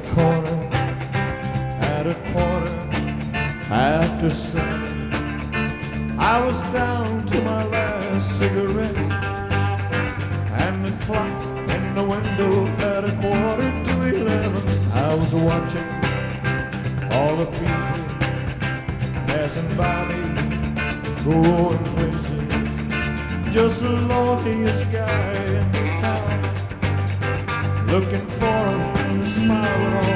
corner at a quarter after 7. I was down to my last cigarette, and the clock in the window at a quarter to 11. I was watching all the people passing by me, going places, just the loneliest guy in town, looking for a friend to smile with all